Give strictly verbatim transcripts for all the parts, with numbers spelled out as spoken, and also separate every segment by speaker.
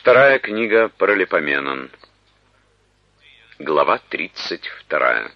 Speaker 1: Вторая книга Паралипоменон. Глава тридцать вторая.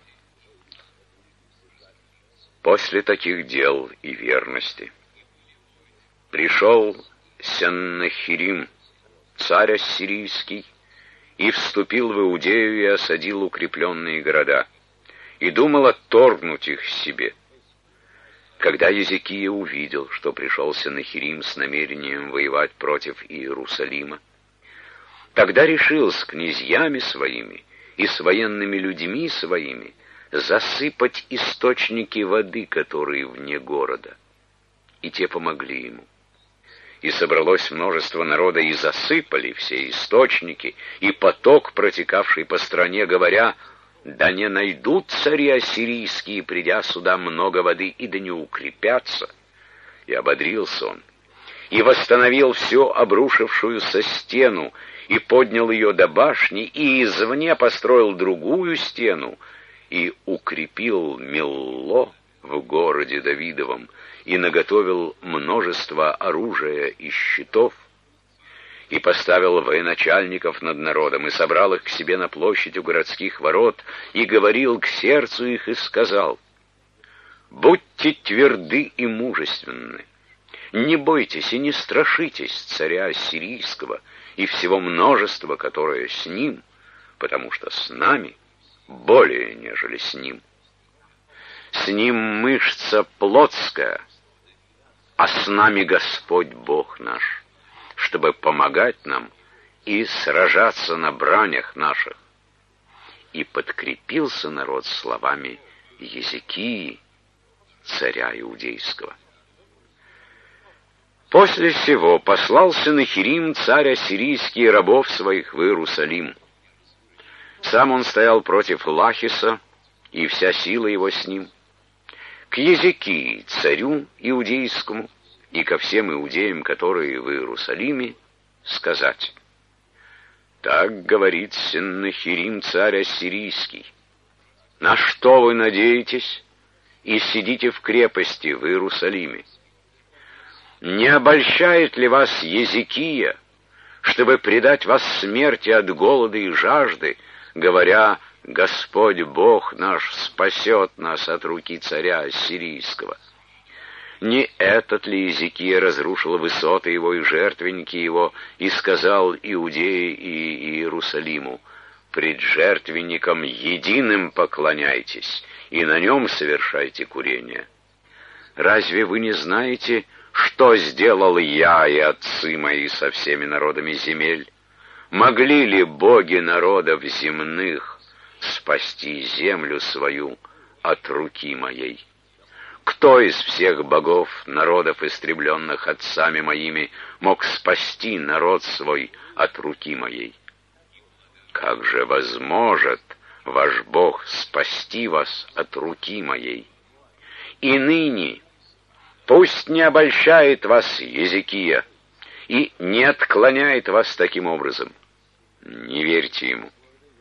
Speaker 1: После таких дел и верности пришел Сеннахирим, царь ассирийский, и вступил в Иудею и осадил укрепленные города, и думал отторгнуть их себе. Когда Езекия увидел, что пришел Сеннахирим с намерением воевать против Иерусалима, тогда решил с князьями своими и с военными людьми своими засыпать источники воды, которые вне города. И те помогли ему. И собралось множество народа, и засыпали все источники, и поток, протекавший по стране, говоря: «Да не найдут цари ассирийские, придя сюда, много воды, и да не укрепятся». И ободрился он, и восстановил всю обрушившуюся стену, и поднял ее до башни, и извне построил другую стену, и укрепил Милло в городе Давидовом, и наготовил множество оружия и щитов, и поставил военачальников над народом, и собрал их к себе на площадь у городских ворот, и говорил к сердцу их, и сказал: «Будьте тверды и мужественны, не бойтесь и не страшитесь царя ассирийского и всего множества, которое с ним, потому что с нами более, нежели с ним. С ним мышца плотская, а с нами Господь Бог наш, чтобы помогать нам и сражаться на бранях наших». И подкрепился народ словами Езекии, царя иудейского. После сего послал Сеннахирим, царь ассирийский, рабов своих в Иерусалим. Сам он стоял против Лахиса, и вся сила его с ним, к Езекии, царю иудейскому, и ко всем иудеям, которые в Иерусалиме, сказать: «Так говорит Сеннахирим, царь ассирийский: на что вы надеетесь и сидите в крепости в Иерусалиме? Не обольщает ли вас Езекия, чтобы предать вас смерти от голода и жажды, говоря: Господь Бог наш спасет нас от руки царя ассирийского? Не этот ли Езекия разрушил высоты его и жертвенники его, и сказал Иудее и Иерусалиму: пред жертвенником единым поклоняйтесь, и на нем совершайте курение? Разве вы не знаете, что сделал я и отцы мои со всеми народами земель? Могли ли боги народов земных спасти землю свою от руки моей? Кто из всех богов народов, истребленных отцами моими, мог спасти народ свой от руки моей? Как же возможет ваш Бог спасти вас от руки моей? И ныне пусть не обольщает вас Езекия и не отклоняет вас таким образом. Не верьте ему.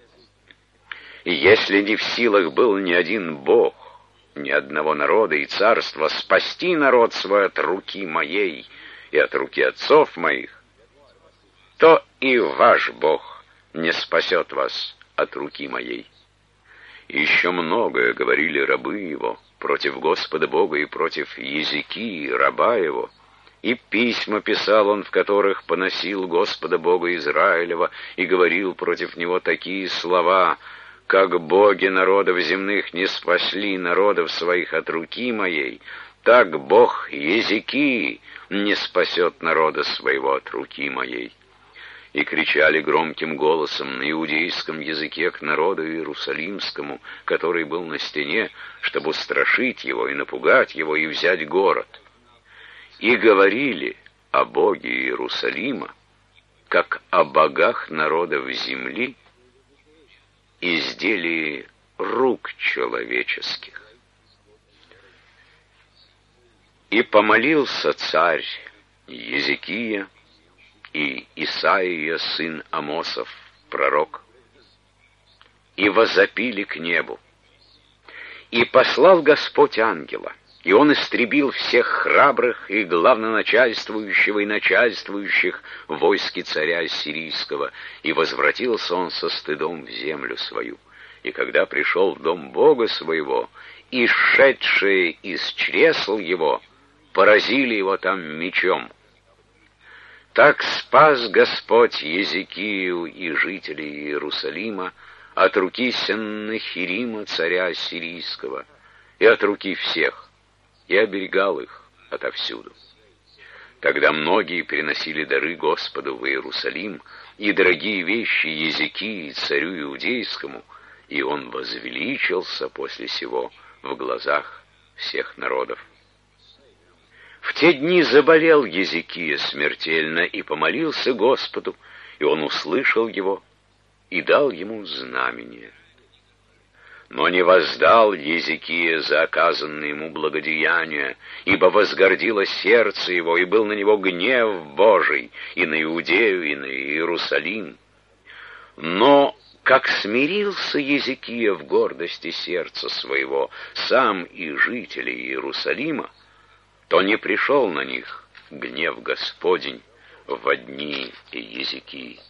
Speaker 1: И если не в силах был ни один Бог, ни одного народа и царства спасти народ свой от руки моей и от руки отцов моих, то и ваш Бог не спасет вас от руки моей». И еще многое говорили рабы его против Господа Бога и против Езекии, раба его. И письма писал он, в которых поносил Господа Бога Израилева, и говорил против него такие слова: «Как боги народов земных не спасли народов своих от руки моей, так Бог Езекии не спасет народа своего от руки моей». И кричали громким голосом на иудейском языке к народу иерусалимскому, который был на стене, чтобы устрашить его и напугать его и взять город. И говорили о Боге Иерусалима, как о богах народов земли, изделии рук человеческих. И помолился царь Езекия и Исаия, сын Амосов, пророк, и возопили к небу. И послал Господь ангела, И он истребил всех храбрых и главноначальствующего и начальствующих в войске царя Ассирийского, и возвратился он со стыдом в землю свою. И когда пришел в дом Бога своего, и шедшие из чресл его поразили его там мечом. Так спас Господь Езекию и жителей Иерусалима от руки Сеннахирима, царя Ассирийского, и от руки всех, и оберегал их отовсюду. Тогда многие приносили дары Господу в Иерусалим, и дорогие вещи Езекии, царю Иудейскому, и он возвеличился после сего в глазах всех народов. В те дни заболел Езекия смертельно и помолился Господу, и он услышал его и дал ему знамение. Но не воздал Езекия за оказанное ему благодеяние, ибо возгордилось сердце его, и был на него гнев Божий и на Иудею, и на Иерусалим. Но как смирился Езекия в гордости сердца своего, сам и жители Иерусалима, то не пришел на них гнев Господень во дни Езекии.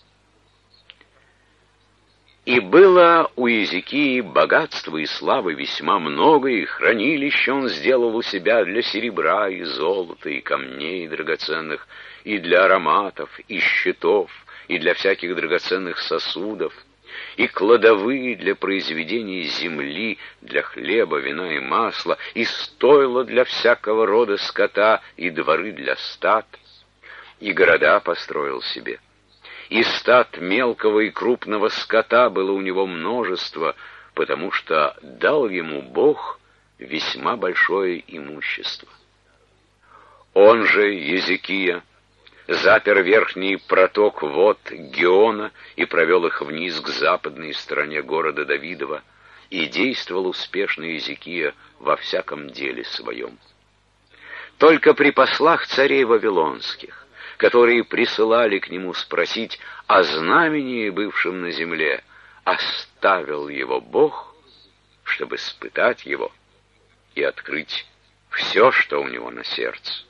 Speaker 1: И было у Езекии богатства и славы весьма много, и хранилище он сделал у себя для серебра и золота, и камней драгоценных, и для ароматов, и щитов, и для всяких драгоценных сосудов, и кладовые для произведения земли, для хлеба, вина и масла, и стойла для всякого рода скота, и дворы для стад, и города построил себе. И стад мелкого и крупного скота было у него множество, потому что дал ему Бог весьма большое имущество. Он же, Езекия, запер верхний проток вод Геона и провел их вниз к западной стороне города Давидова, и действовал успешно Езекия во всяком деле своем. Только при послах царей вавилонских, которые присылали к нему спросить о знамении, бывшем на земле, оставил его Бог, чтобы испытать его и открыть все, что у него на сердце.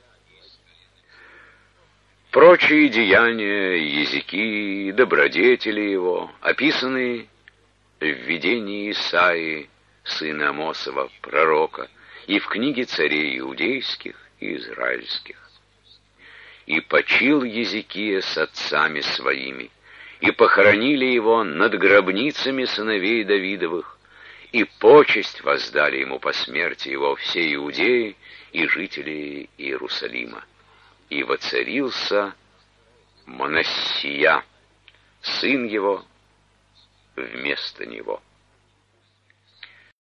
Speaker 1: Прочие деяния Езекии и добродетели его описаны в видении Исаии, сына Амосова, пророка, и в книге царей иудейских и израильских. И почил Езекия с отцами своими, и похоронили его над гробницами сыновей Давидовых, и почесть воздали ему по смерти его все иудеи и жители Иерусалима. И воцарился Манассия, сын его, вместо него.